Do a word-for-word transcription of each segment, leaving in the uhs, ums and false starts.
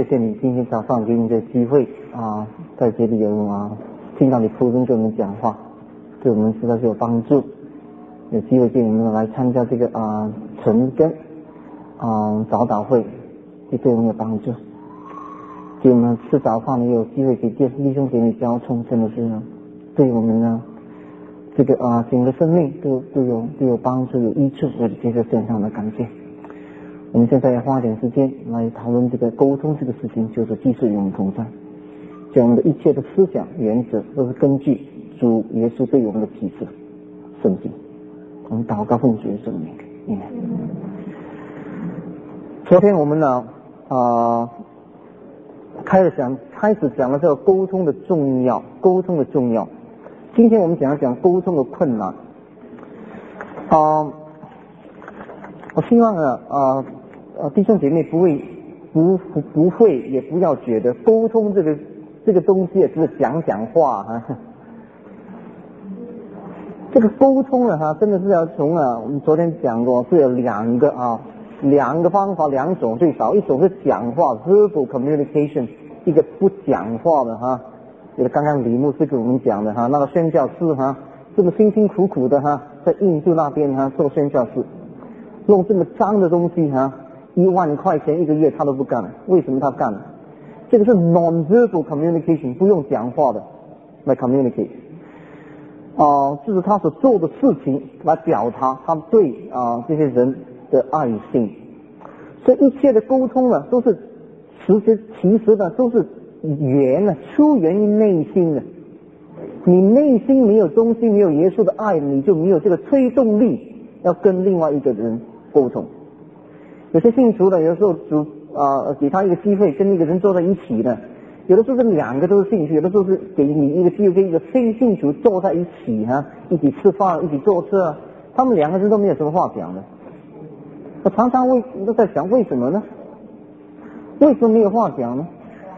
谢谢你今天早上给你的机会啊，在这里有啊听到你仆人跟我们讲话，对我们实在是有帮助。有机会给我们来参加这个啊晨更啊早祷会，也对我们有帮助。给我们吃早饭也有机会给弟兄姐妹交通，真的是对我们呢这个啊整个生命都都有都有帮助有益处，我接受非常的感谢。我们现在要花点时间来讨论这个沟通这个事情，就是继续与我们同在。将我们的一切的思想原则都是根据主耶稣对我们的启示圣经。我们祷告奉主耶稣的名，嗯。昨天我们呢啊、呃、开始讲开始讲了这个沟通的重要，沟通的重要。今天我们讲一讲沟通的困难。啊、呃，我希望呢啊呃弟兄姐妹不会不不不会也不要觉得沟通这个这个东西只是讲讲话哈。这个沟通了哈，真的是要从啊，我们昨天讲过是有两个啊，两个方法，两种最少，一种是讲话 verbal communication， 一个不讲话的哈。就是刚刚李牧师给我们讲的哈，那个宣教士哈，这么辛辛苦苦的哈，在印度那边哈做宣教士，用这么脏的东西哈，一万块钱一个月他都不干，为什么他干？这个是 non-verbal communication， 不用讲话的来 communicate。啊、呃，就是他所做的事情来表达他对啊、呃、这些人的爱心，所以一切的沟通呢，都是其实其实呢都是源呢出源于内心的。你内心没有中心，没有耶稣的爱，你就没有这个推动力要跟另外一个人沟通。有些信徒呢，有时候主啊、呃、给他一个机会跟一个人坐在一起呢。有的时候是两个都是兴趣，有的时候是给你一个机会跟一个非兴趣坐在一起哈、啊，一起吃饭，一起坐车，他们两个人都没有什么话讲的。我常常为都在想为什么呢？为什么没有话讲呢？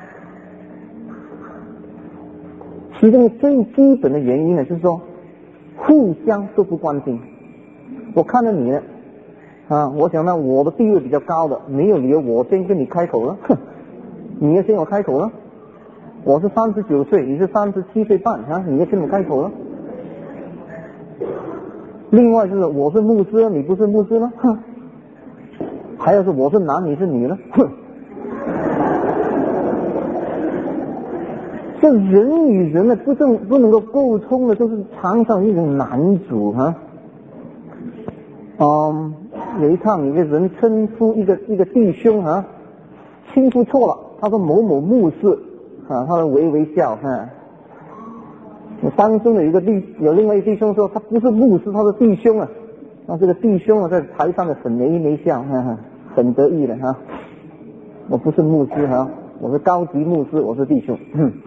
其中最基本的原因呢，就是说互相都不关心。我看到你呢，啊，我想到我的地位比较高的，没有理由我先跟你开口了，哼，你要先我开口了。我是三十九岁，你是三十七岁半啊！你要跟我开口了。另外就是我是牧师，你不是牧师呢？哼。还有是我是男，你是女呢？哼。这人与人呢，不正不能够沟通的，都是常常一种难主哈。嗯，有一趟有个人称呼一个一个弟兄啊，称呼错了，他说某某牧师。啊，他们微微笑哈。我当中有一个弟，有另外一个弟兄说他不是牧师，他是弟兄啊。那这个弟兄啊，在台上的很眉眉笑，哈哈，很得意的哈。我不是牧师哈，我是高级牧师，我是弟兄。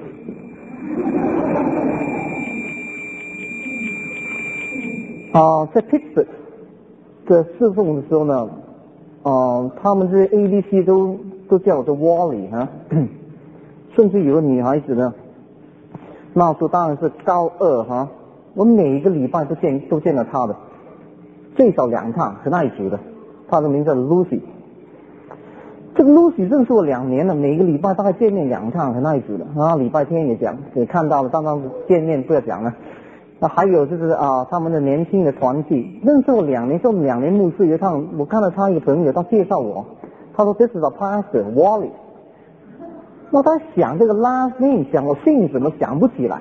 啊，在 Pittsburgh 的侍奉的时候呢，啊，他们这些 A B C 都都叫我做 Wally 哈。甚至有个女孩子呢，那时候当然是高二哈，我每个礼拜都见都见到她的，最少两趟，很爱主的。她的名字叫 Lucy。这个 Lucy 认识我两年了，每个礼拜大概见面两趟，很爱主的。啊，礼拜天也讲，也看到了，当当见面不要讲了。那还有就是啊，他们的年轻的团体认识我两年，做两年牧师一趟，我看到他一个朋友，他介绍我，他说 This is a pastor Wally。我在想这个 last name， 想我姓什么想不起来。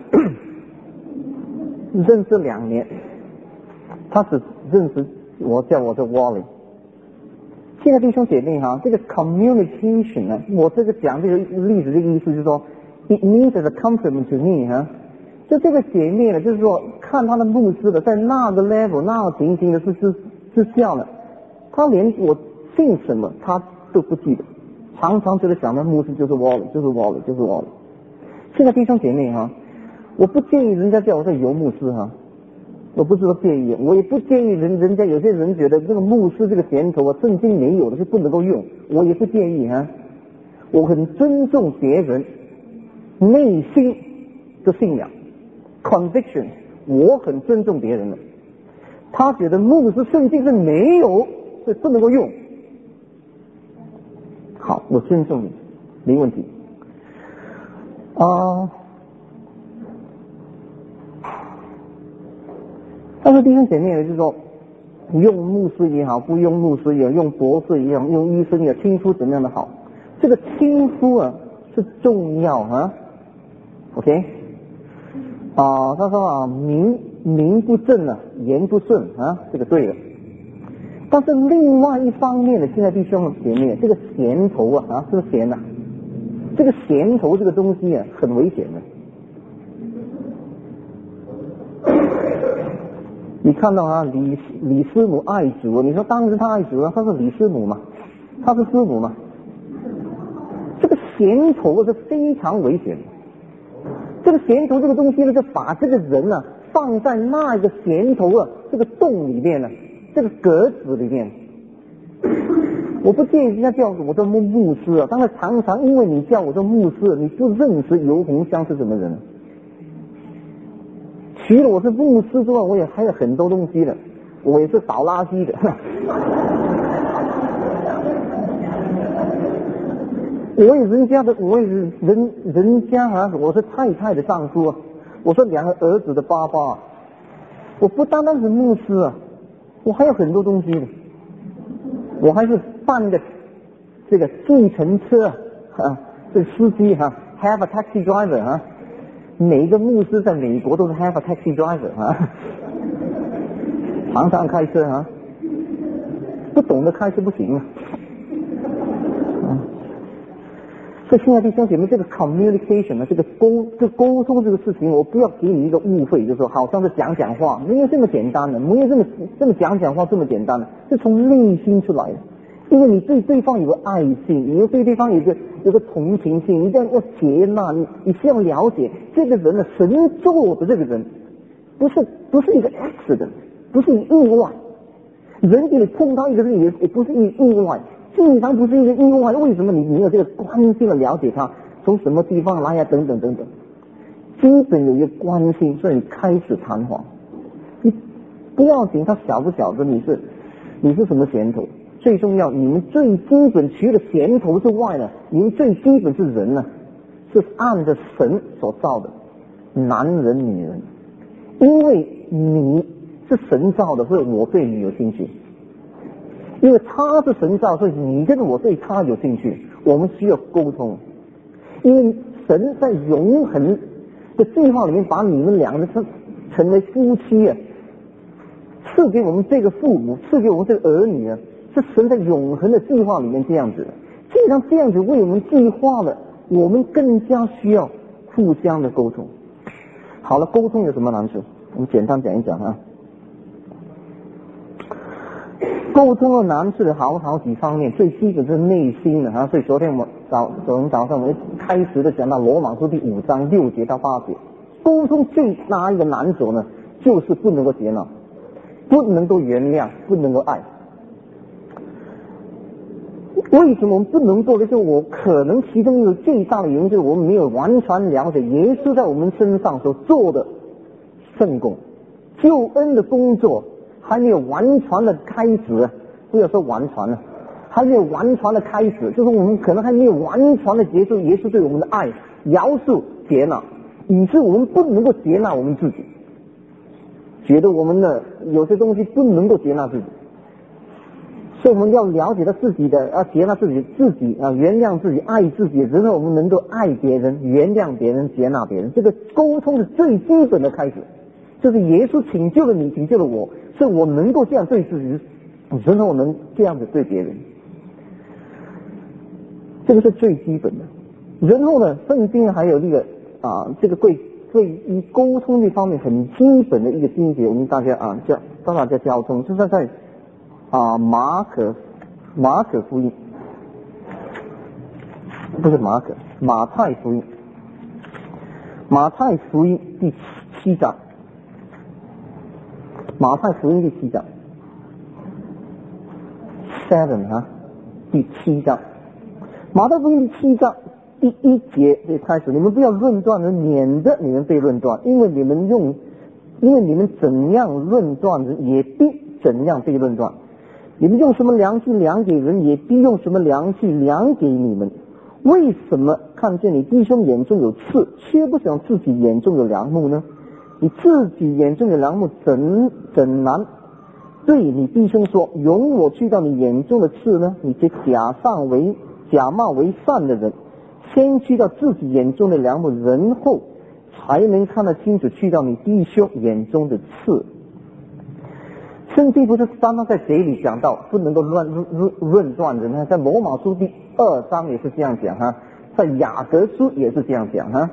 认识两年，他只认识我叫我做 Wally。现在弟兄姐妹哈，这个 communication 呢，我这个讲这个例子这个意思就是说 ，it means as a compliment to me 哈。就这个姐妹呢，就是说看她的牧师的，在那个 level 那个情形的之之之下呢，她连我姓什么她都不记得。常常觉得想到牧师就是 Wally， 就是 Wally， 就是 Wally。现在弟兄姐妹哈，我不建议人家叫我做游牧师哈，我不是说介意，我也不建议人人家有些人觉得这个牧师这个衔头啊，圣经没有的是不能够用，我也不建议哈。我很尊重别人内心的信仰 conviction， 我很尊重别人的。他觉得牧师圣经是没有，是不能够用。好，我尊重你。 没问题。啊、呃，但是弟兄姐妹就是说，用牧师也好，不用牧师也好，用博士也好，用医生也好，称呼怎么样的好，这个称呼啊是重要啊。OK， 啊、呃，他说啊，名名不正啊，言不顺啊，这个对了。但是另外一方面呢，现在弟兄姐妹，这个衔头啊啊，是不是衔啊？这个衔头这个东西啊，很危险的。你看到啊，李李师母爱主，你说当时他爱主啊，他是李师母嘛，他是师母嘛？这个衔头是非常危险的。这个衔头这个东西呢，就把这个人呢、啊、放在那一个衔头啊这个洞里面呢、啊，这个格子里面。我不建议人家叫我做牧牧师啊，但是常常因为你叫我做牧师，你不认识游鸿香是什么人。除了我是牧师之外，我也还有很多东西的，我也是倒垃圾的。我也人家的，我也是人人家啊，我是太太的丈夫啊，我是两个儿子的爸爸，我不单单是牧师啊，我还有很多东西的。我还是办的这个计程车啊，这个司机哈、啊、，have a taxi driver 啊，每一个牧师在美国都是 have a taxi driver 啊，常常开车啊，不懂得开车不行啊。啊所以现在弟兄姐妹，这个 communication 呢，这个沟这个沟通这个事情，我不要给你一个误会，就是说好像是讲讲话，没有这么简单的，没有这么这么讲讲话这么简单的，是从内心出来的。因为你对对方有个爱心，你又对对方有个有个同情心，你这样要接纳，你你需要了解这个人的神做的这个人，不是不是一个 accident， 不是意外，人给你碰到一个人也也不是意意外。经常不是一个意外，为什么你你有这个关心的了解他从什么地方来呀、啊？等等等等，基本有一个关心，所以你开始谈话。你不要紧，他晓不晓得你是你是什么衔头？最重要，你们最基本除了衔头之外呢，你们最基本是人呢，是按着神所造的，男人女人。因为你是神造的，所以我对你有兴趣。因为他是神造，所以你跟我对他有兴趣，我们需要沟通。因为神在永恒的计划里面把你们两个成成为夫妻啊，赐给我们这个父母，赐给我们这个儿女啊，是神在永恒的计划里面这样子的。既然这样子为我们计划了，我们更加需要互相的沟通。好了，沟通有什么难处？我们简单讲一讲啊。沟通的难处好好几方面，最基本是内心的啊。所以昨天我早昨天早上我们开始的讲到罗马书第五章六节到八节，沟通最大一个难处呢，就是不能够接纳，不能够原谅，不能够爱。为什么我们不能做的？就是我可能其中一个最大的原因，就是我们没有完全了解耶稣在我们身上所做的圣工，救恩的工作。还没有完全的开始，不要说完全了，还没有完全的开始，就是我们可能还没有完全的结束耶稣对我们的爱，饶恕接纳，以致我们不能够接纳我们自己，觉得我们的有些东西不能够接纳自己，所以我们要了解到自己的，要接纳自己，自己啊原谅自己，爱自己，然后我们能够爱别人，原谅别人，接纳别人，这个沟通是最基本的开始。就是耶稣拯救了你，拯救了我，所以我能够这样对自己，然后我能这样子对别人，这个是最基本的。然后呢，圣经还有这个啊，这个对对于沟通这方面很基本的一个经节，我们大家啊教帮大家交通，就是在啊马可马可福音，不是马可马太福音，马太福音第七章。马太福音第七章 seven 啊，第七章，马太福音第七章第一节就开始，你们不要论断人，免得你们被论断，因为你们用，因为你们怎样论断人，也必怎样被论断。你们用什么量器量给人，也必用什么量器量给你们。 为什么看见你弟兄眼中有刺，却不想自己眼中有梁木呢？你自己眼中有梁木，怎怎难对你弟兄说，容我去到你眼中的刺呢？你这假上为假冒为善的人，先去到自己眼中的梁木，然后才能看得清楚去到你弟兄眼中的刺。圣经不是单单在这里讲到不能够乱论论断人哈，在罗马书第二章也是这样讲哈，在雅各书也是这样讲哈，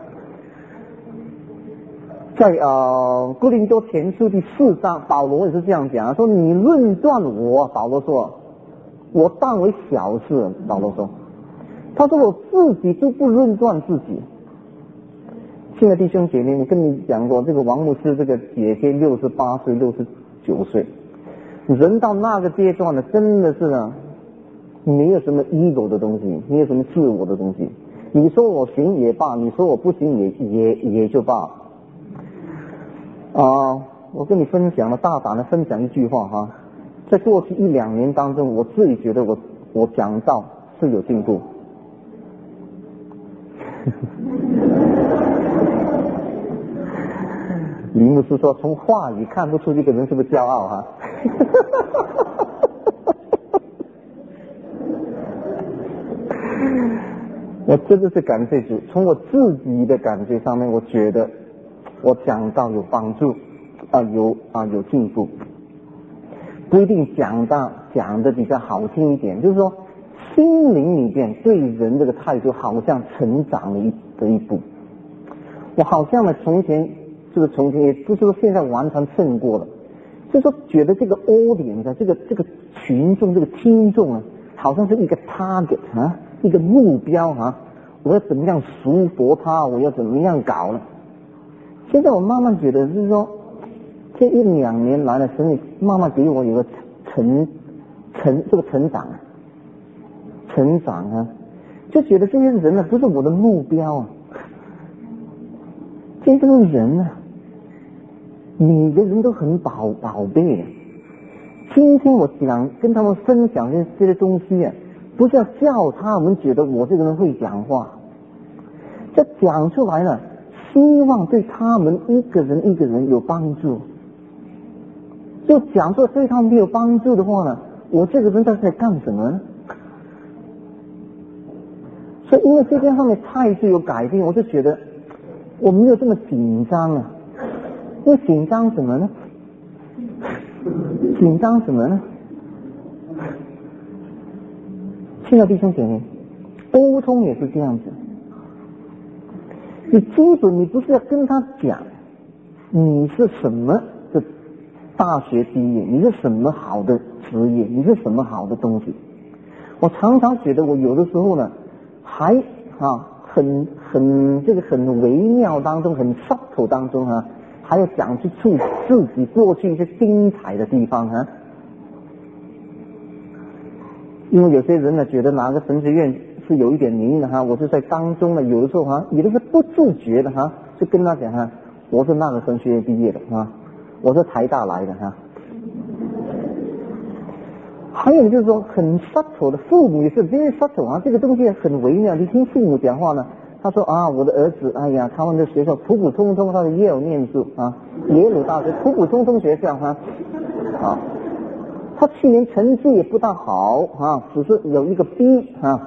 在呃哥林多前书第四章保罗也是这样讲，说你论断我，保罗说我当为小事，保罗说，他说我自己都不论断自己。亲爱的弟兄姐妹，我跟你讲过，这个王牧师这个姐姐六十八岁六十九岁，人到那个阶段呢，真的是啊，没有什么 ego 的东西，没有什么自我的东西。你说我行也罢，你说我不行也也也就罢。啊，我跟你分享了，大胆的分享一句话哈，在过去一两年当中，我自己觉得我我讲道是有进步。李牧师说，从话语看不出这个人是不是骄傲哈。我真的是感谢主，从我自己的感觉上面，我觉得我讲到有帮助啊，有啊有进步，不一定讲到讲的比较好听一点，就是说心灵里边对人这个态度好像成长了一的一步。我好像呢，从前这个从前也不是说现在完全胜过了，就是说觉得这个 audience 这个这个群众这个听众啊，好像是一个 target 啊，一个目标啊，我要怎么样熟佛他，我要怎么样搞呢？现在我慢慢觉得就是说，这一两年来了，神也慢慢给我有个成成这个成长啊，成长啊，就觉得这些人呢不是我的目标啊，这些人啊，每个人都很宝宝贝啊。今天我想跟他们分享这这些东西啊，不是要叫他们觉得我这个人会讲话，这讲出来了，希望对他们一个人一个人有帮助。就讲出对他们没有帮助的话呢，我这个人在这里干什么呢？所以因为这件上面态度有改变，我就觉得我没有这么紧张啊。因为紧张什么呢？紧张什么呢？亲爱的弟兄姐妹，沟通也是这样子。你基本你不是要跟他讲你是什么的大学毕业，你是什么好的职业，你是什么好的东西。我常常觉得我有的时候呢，还啊很很这个很微妙当中，很 subtle 当中啊，还要讲出自自己过去一些精彩的地方啊。因为有些人呢觉得哪个神学院是有一点名的哈，我是在当中呢，有的时候哈，有的是不自觉的哈，就跟他讲哈，我是那个神学院毕业的哈，我是台大来的哈。还有就是说很 subtle 的，父母也是 very subtle 啊，这个东西很微妙。你听父母讲话呢，他说啊，我的儿子，哎呀，他们的学校普普通通，他的耶鲁念书啊，耶鲁大学普普通通学校哈，啊，他去年成绩也不大好啊，只是有一个 B 啊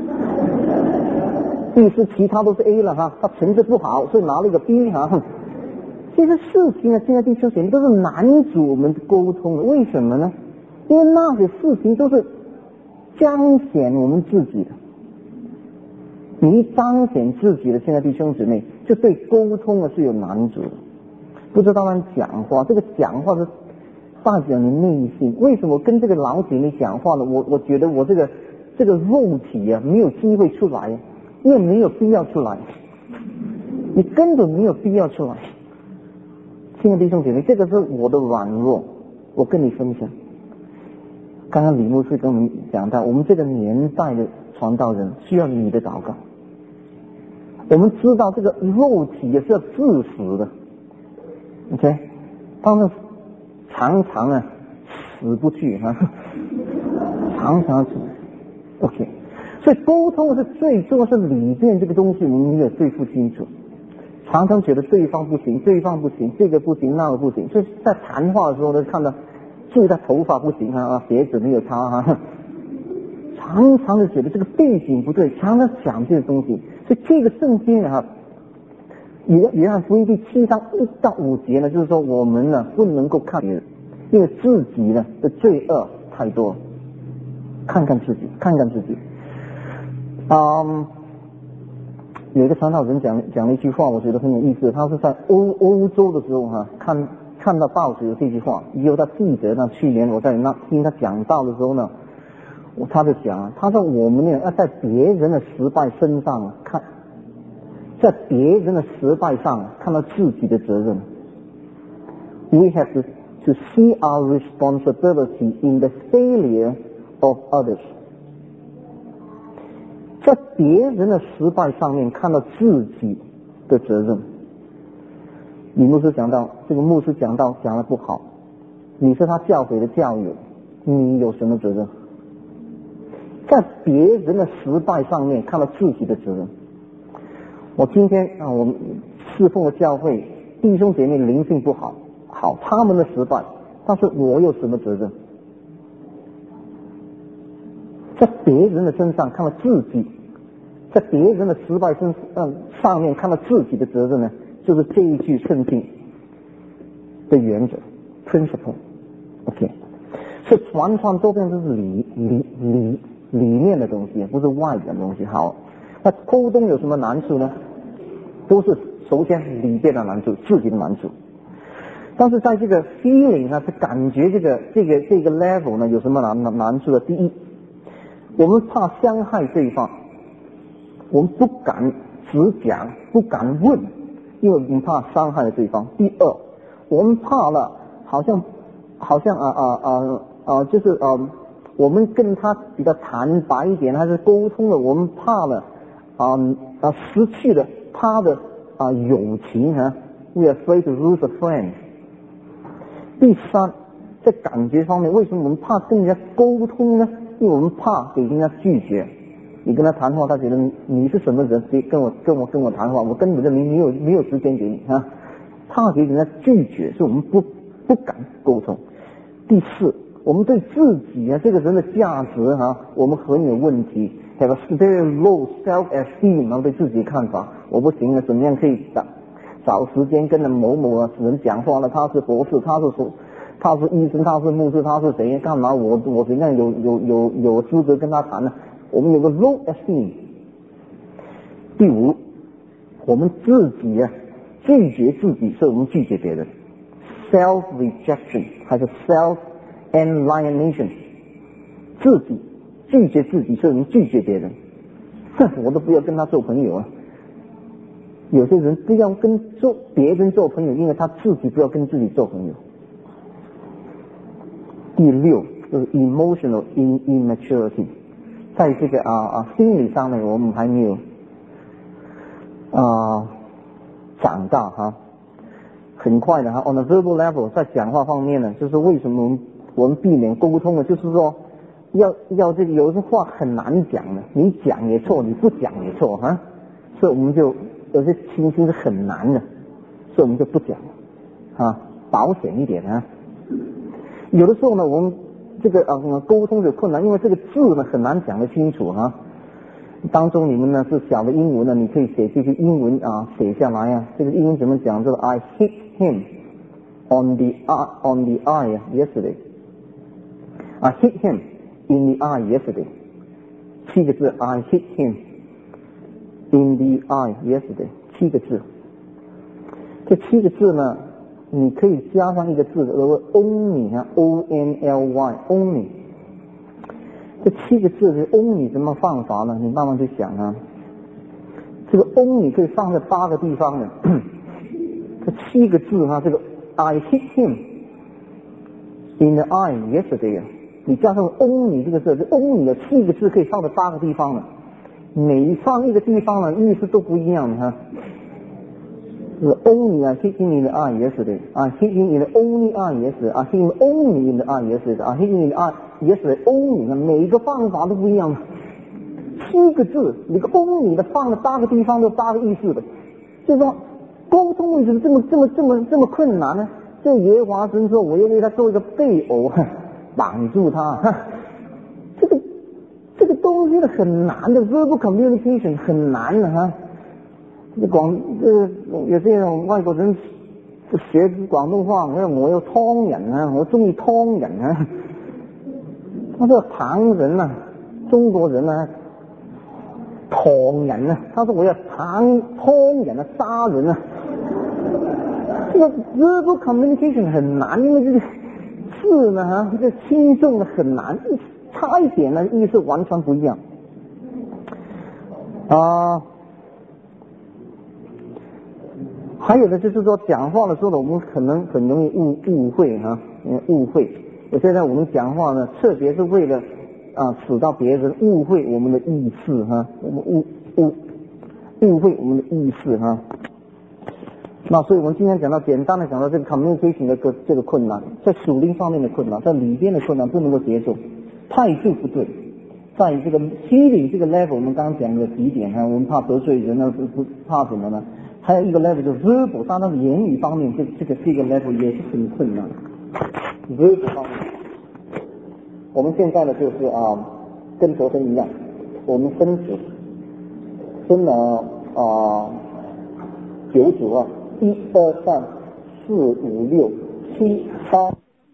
，B 是其他都是 A 了哈，他成绩不好，所以拿了一个 B 哈。这些事情呢，现在弟兄姐妹都是难主我们沟通的，为什么呢？因为那些事情都是彰显我们自己的，你一彰显自己的，现在弟兄姊妹就对沟通呢是有难度的。不知道他们讲话，这个讲话是代表你内心。为什么跟这个老姐妹讲话呢？我我觉得我这个这个肉体啊没有机会出来，因为没有必要出来，你根本没有必要出来。亲爱的弟兄姐妹，这个是我的软弱，我跟你分享。刚刚李牧师跟我们讲到，我们这个年代的传道人需要你的祷告。我们知道这个肉体也是要致死的 ，OK， 但是常常啊死不去哈，常常死 ，OK， 所以沟通是最重要，是里面这个东西我们没有对付清楚，常常觉得对方不行，对方不行，这个不行，那个不行。所以在谈话的时候呢，看到注意他头发不行啊，啊鞋子没有擦啊，常常的觉得这个背景不对，常常想这些东西。所以这个圣经啊，约约翰福音第七章一到五节呢，就是说我们呢不能够看别人，因为自己呢的罪恶太多，看看自己，看看自己。嗯，有一个传道人讲讲了一句话，我觉得很有意思。他是在欧欧洲的时候哈、啊，看看到报纸有这句话，以后他记得呢。去年我在那听他讲道的时候呢，他就讲啊，他说我们呢要在别人的失败身上看，在别人的失败上看到自己的责任。We have to to see our responsibility in the failure of others。在别人的失败上面看到自己的责任。李牧师讲到，这个牧师讲到讲得不好，你是他教诲的教友，你有什么责任？在别人的失败上面看到自己的责任。我今天啊，我们侍奉的教会弟兄姐妹灵性不好，好他们的失败，但是我有什么责任？在别人的身上看到自己，在别人的失败身嗯上面看到自己的责任呢，就是这一句圣经的原则 principle。OK， 所以传传多变都是里里里里面的东西，不是外的东西。好，那沟通有什么难处呢？都是首先里边的难处，自己的难处。但是在这个 feeling 呢，是感觉这个这个这个 level 呢，有什么难难难处呢？第一，我们怕伤害对方，我们不敢直讲，不敢问，因为我们怕伤害了对方。第二，我们怕了，好像好像啊啊啊啊，就是呃，我们跟他比较坦白一点，还是沟通了，我们怕了啊啊失去了他的啊友情啊 ，we are afraid to lose a friend。第三，在感觉方面，为什么我们怕跟人家沟通呢？因为我们怕给人家拒绝。你跟他谈话，他觉得你是什么人？别跟我跟我跟我谈话，我根本就没没有没有时间给你啊！怕给人家拒绝，所以我们不不敢沟通。第四，我们对自己啊这个人的价值哈、啊，我们很有问题 ，have a very low self-esteem， 然后对自己的看法，我不行了，怎么样可以找找时间跟某某啊人讲话呢？他是博士，他是说。他是医生，他是牧师，他是谁？干嘛？我我怎样有有有有资格跟他谈呢？我们有个 low esteem。第五，我们自己啊拒绝自己，所以我们拒绝别人 ，self rejection 还是 self alienation， 自己拒绝自己，所以我们拒绝别人。哼，我都不要跟他做朋友啊！有些人不要跟做别人做朋友，因为他自己不要跟自己做朋友。第六就是 emotional immaturity， 在这个啊啊心理上面我们还没有啊长大哈，很快的哈。On the verbal level， 在讲话方面呢，就是为什么我们我们避免沟通呢？就是说要要这个有些话很难讲的，你讲也错，你不讲也错哈，所以我们就有些情形是很难的，所以我们就不讲啊，保险一点啊。有的时候呢，我们这个呃沟通有困难，因为这个字呢很难讲得清楚哈。当中你们呢是小的英文呢，你可以写这个英文啊写下来啊。这个英文怎么讲？这个 I hit him on the eye on the eye yesterday. I hit him in the eye yesterday. 七个字 I hit him in the eye yesterday. 七个字。这七个字呢？你可以加上一个字，叫做 only 啊 ，O N L Y only。这七个字是 only 怎么放法呢？你慢慢去想啊。这个 only 可以放在八个地方的。这七个字啊，这个 I hit him in the eye yesterday 啊，你加上 only 这个字，这 only 的七个字可以放在八个地方的。每放一个地方呢，意思都不一样的哈。Only I hit him in the eye yesterday. I hit him in the only eye yesterday. I hit him only in the eye yesterday. I hit him in the eye yesterday only. 每一个方法都不一样， 七个字，你个公你的放了八个地方都八个意思的，就说沟通为什么这么这么这么这么困难呢？就耶和华神说，我要为他做一个配偶，绑住他。这个这个东西呢很难的 ，verbal communication 很难的哈。这广这有些人外国人学广东话，我我要通人啊，我中意通人啊。他说唐人啊，中国人啊，唐人啊，他说我要唐通人啊，杀人啊。这个 verbal communication 很难，因为这个字呢哈，这轻重的很难，差一点呢意思完全不一样啊。还有的就是说，讲话的时候呢，我们可能很容易误误会哈，误会。我现在我们讲话呢，特别是为了啊，使到别人误会我们的意思哈，我们误误误会我们的意思哈。那所以我们今天讲到简单的讲到这个 communication 的个这个困难，在属灵方面的困难，在里边的困难不能够接受，态度不对，在这个心理这个 level， 我们刚刚讲的几点哈，我们怕得罪人呢，不不怕什么呢？还有一个 level 就是 verbal， 当然言语方面这这个这个 level 也是很困难。verbal 方面，我们现在呢就是啊，跟昨天一样，我们分组，分了啊九组啊，一二三四五六七八。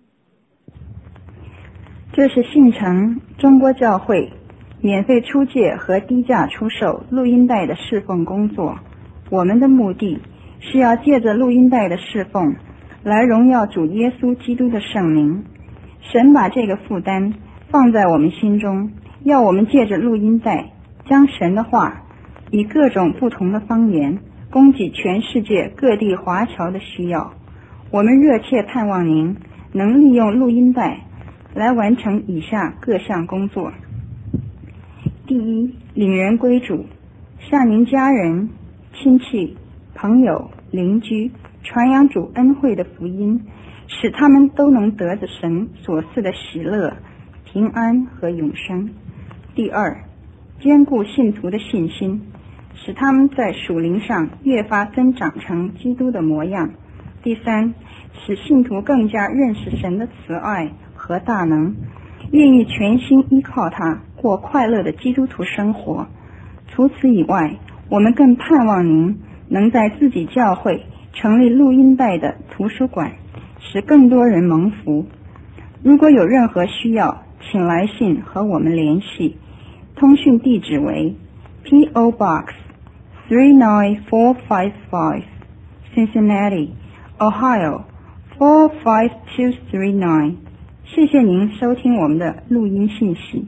这是信诚中国教会免费出借和低价出售录音带的侍奉工作。我们的目的是要借着录音带的侍奉来荣耀主耶稣基督的圣名。神把这个负担放在我们心中，要我们借着录音带将神的话以各种不同的方言供给全世界各地华侨的需要。我们热切盼望您能利用录音带来完成以下各项工作。第一，领人归主，向您家人、亲戚、朋友、邻居传扬主恩惠的福音，使他们都能得着神所赐的喜乐、平安和永生。第二，坚固信徒的信心，使他们在属灵上越发增长成基督的模样。第三，使信徒更加认识神的慈爱和大能，愿意全心依靠他过快乐的基督徒生活。除此以外，我们更盼望您能在自己教会成立录音带的图书馆，使更多人蒙福。如果有任何需要，请来信和我们联系。通讯地址为 P O Box three nine four five five Cincinnati, Ohio four five two three nine。 谢谢您收听我们的录音信息。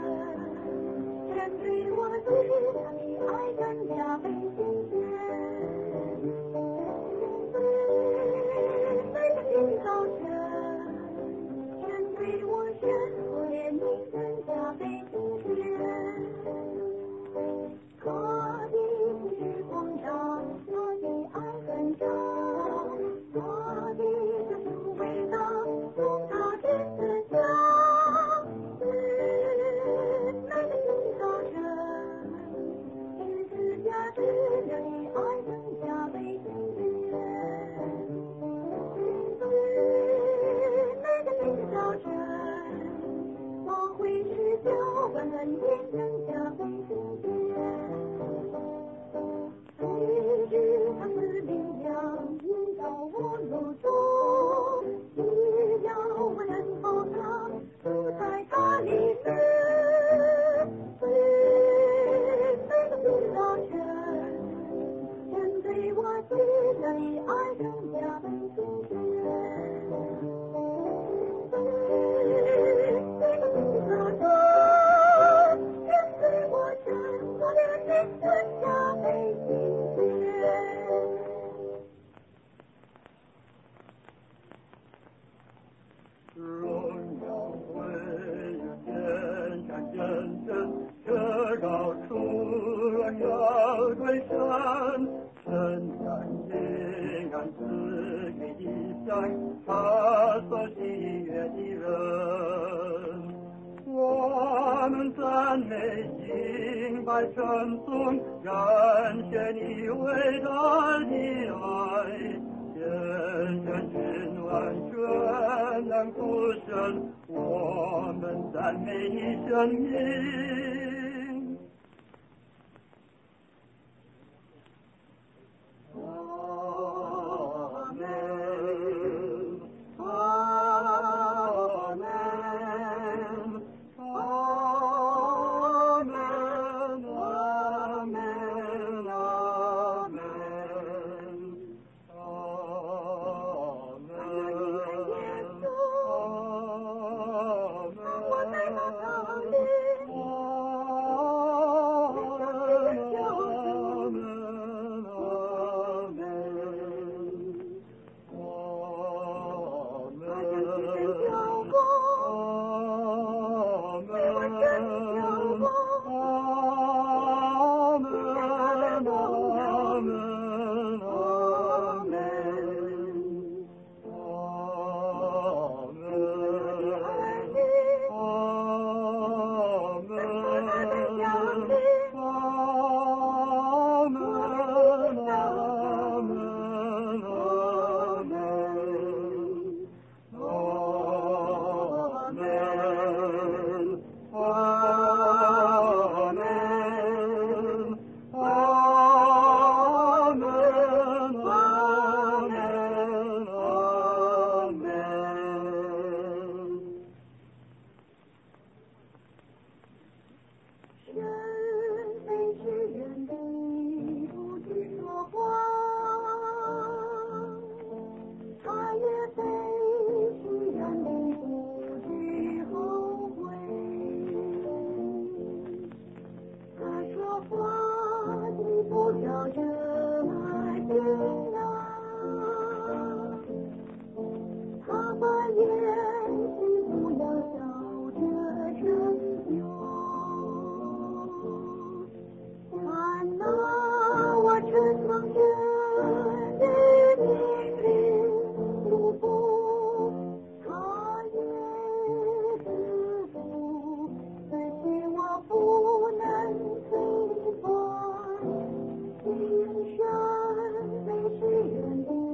人对我的爱更加倍增。 他所喜悦的人。我们赞美敬拜称颂，感谢你伟大的爱，见证君王全能父神，我们赞美你生命。阿门，阿门，阿门，阿门，阿门，阿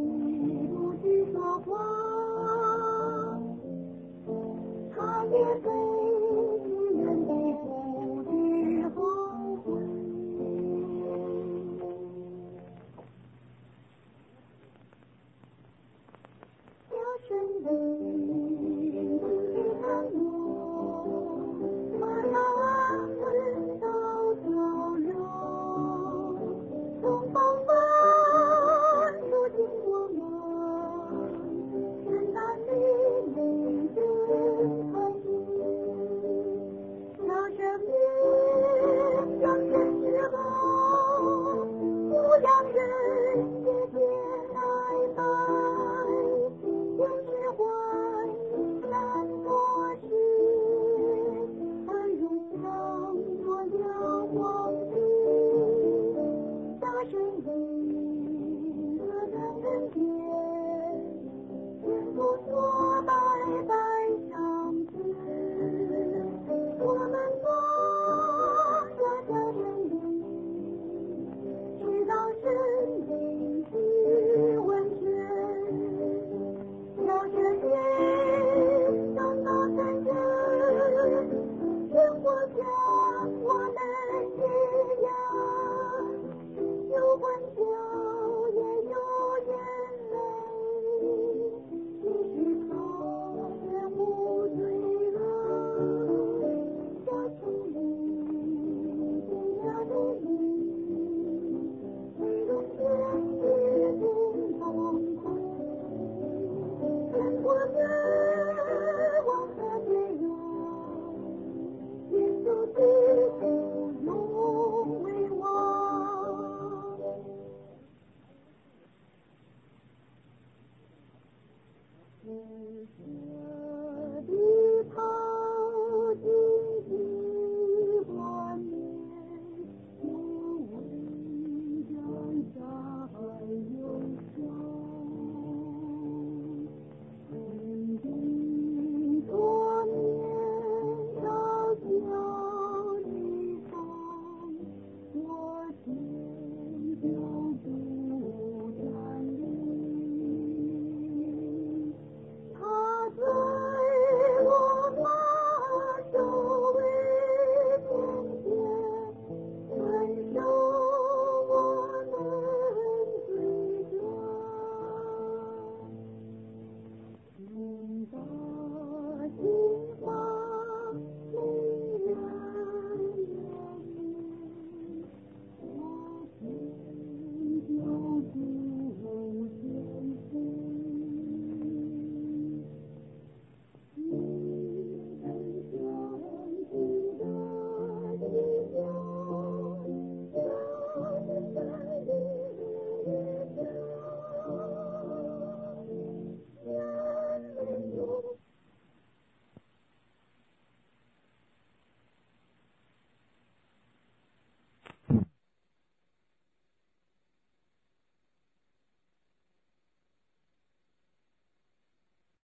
也